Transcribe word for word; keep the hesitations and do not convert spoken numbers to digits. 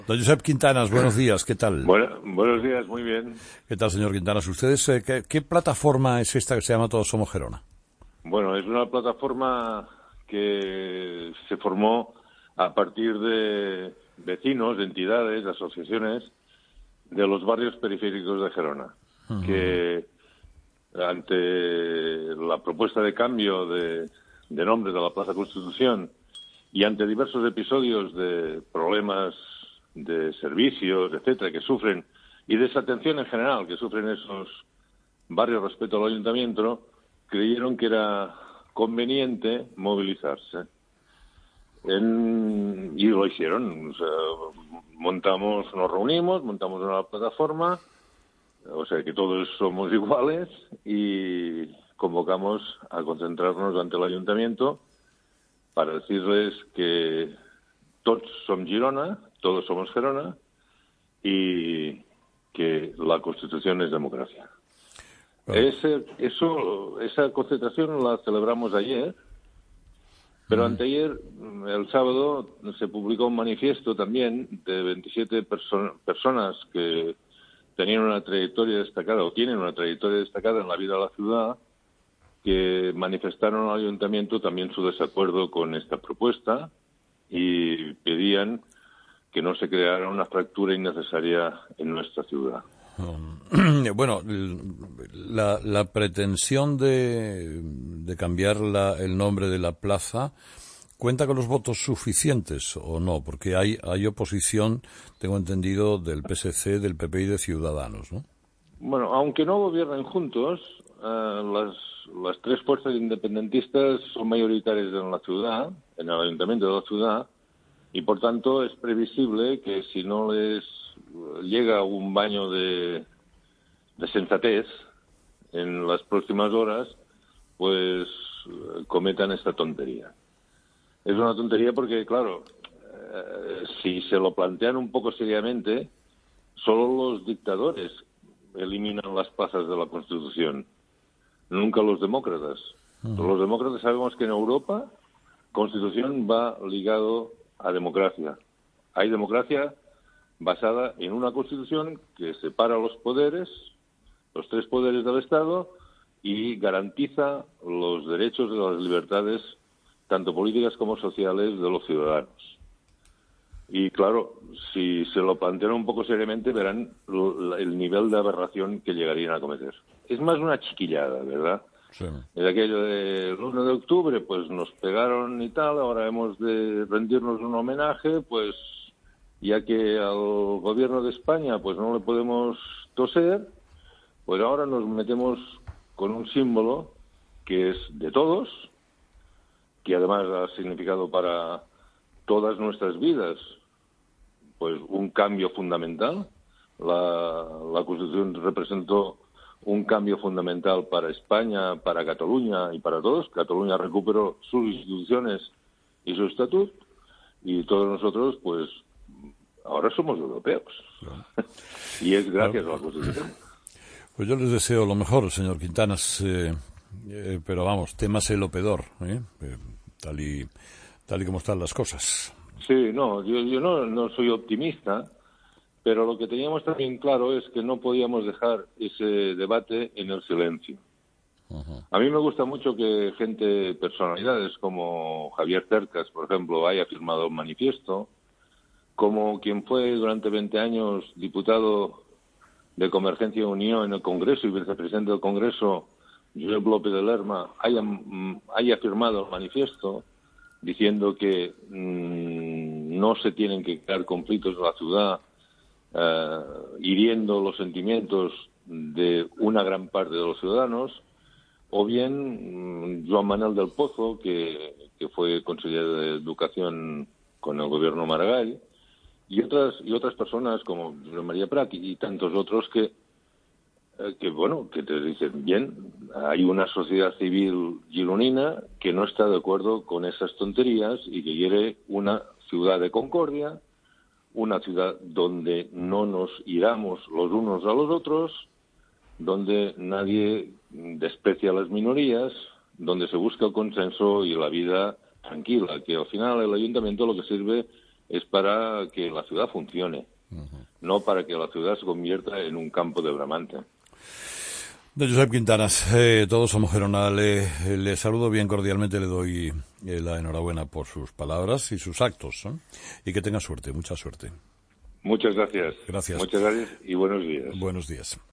Don Josep Quintanas, buenos días, ¿qué tal? Bueno, buenos días, muy bien. ¿Qué tal, señor Quintanas? ¿Ustedes eh, qué, qué plataforma es esta que se llama Todos Somos Gerona? Bueno, es una plataforma que se formó a partir de vecinos, de entidades, de asociaciones de los barrios periféricos de Gerona, uh-huh. que ante la propuesta de cambio de, de nombre de la Plaza Constitución y ante diversos episodios de problemas de servicios, etcétera, que sufren, y desatención en general que sufren esos barrios respecto al ayuntamiento, creyeron que era conveniente movilizarse. En, y lo hicieron. O sea, montamos, nos reunimos, montamos una plataforma, o sea que todos somos iguales, y convocamos a concentrarnos ante el ayuntamiento para decirles que todos somos Girona, todos somos Gerona, y que la Constitución es democracia. Bueno. Ese, eso, esa concentración la celebramos ayer, pero mm. anteayer, el sábado, se publicó un manifiesto también de veintisiete perso- personas que tenían una trayectoria destacada, o tienen una trayectoria destacada en la vida de la ciudad, que manifestaron al ayuntamiento también su desacuerdo con esta propuesta y pedían que no se creara una fractura innecesaria en nuestra ciudad. Bueno, la, la pretensión de, de cambiar la, el nombre de la plaza, ¿cuenta con los votos suficientes o no? Porque hay, hay oposición, tengo entendido, del P S C, del P P y de Ciudadanos, ¿no? Bueno, aunque no gobiernen juntos, eh, las, las tres fuerzas independentistas son mayoritarias en la ciudad, en el ayuntamiento de la ciudad, y por tanto es previsible que si no les llega un baño de, de sensatez en las próximas horas, pues cometan esta tontería. Es una tontería porque, claro, eh, si se lo plantean un poco seriamente, solo los dictadores eliminan las plazas de la Constitución, nunca los demócratas. Uh-huh. Los demócratas sabemos que en Europa Constitución va ligado a democracia. Hay democracia basada en una Constitución que separa los poderes, los tres poderes del Estado, y garantiza los derechos y las libertades, tanto políticas como sociales, de los ciudadanos. Y claro, si se lo plantean un poco seriamente, verán el nivel de aberración que llegarían a cometer. Es más una chiquillada, ¿verdad? Sí. En aquello del uno de octubre, pues nos pegaron y tal, ahora hemos de rendirnos un homenaje, pues ya que al gobierno de España pues no le podemos toser, pues ahora nos metemos con un símbolo que es de todos, que además ha significado para todas nuestras vidas pues un cambio fundamental. La, la Constitución representó un cambio fundamental para España, para Cataluña y para todos. Cataluña recuperó sus instituciones y su estatuto, y todos nosotros, pues, ahora somos europeos. Claro. Y es gracias claro. a la Constitución. Pues yo les deseo lo mejor, señor Quintanas, eh, eh, pero vamos, témase lo peor, ¿eh? Eh, tal y tal y como están las cosas. Sí, no, yo, yo no, no soy optimista, pero lo que teníamos también claro es que no podíamos dejar ese debate en el silencio. Uh-huh. A mí me gusta mucho que gente, personalidades como Javier Cercas, por ejemplo, haya firmado un manifiesto, como quien fue durante veinte años diputado de Convergencia y Unión en el Congreso y vicepresidente del Congreso, Josep López de Lerma, haya, haya firmado el manifiesto diciendo que mmm, no se tienen que crear conflictos en la ciudad, Uh, hiriendo los sentimientos de una gran parte de los ciudadanos, o bien um, Joan Manuel del Pozo, que, que fue consejero de Educación con el gobierno Maragall, y otras y otras personas como Josep María Prat y, y tantos otros que, eh, que, bueno, que te dicen, bien, hay una sociedad civil gironina que no está de acuerdo con esas tonterías y que quiere una ciudad de concordia, una ciudad donde no nos iramos los unos a los otros, donde nadie desprecia a las minorías, donde se busca el consenso y la vida tranquila, que al final el ayuntamiento lo que sirve es para que la ciudad funcione, uh-huh. no para que la ciudad se convierta en un campo de bramante. Don Josep Quintanas, eh, todos somos Gerona, le, le saludo bien cordialmente, le doy eh, la enhorabuena por sus palabras y sus actos, ¿eh? Y que tenga suerte, mucha suerte. Muchas gracias. Gracias. Muchas gracias y buenos días. Buenos días.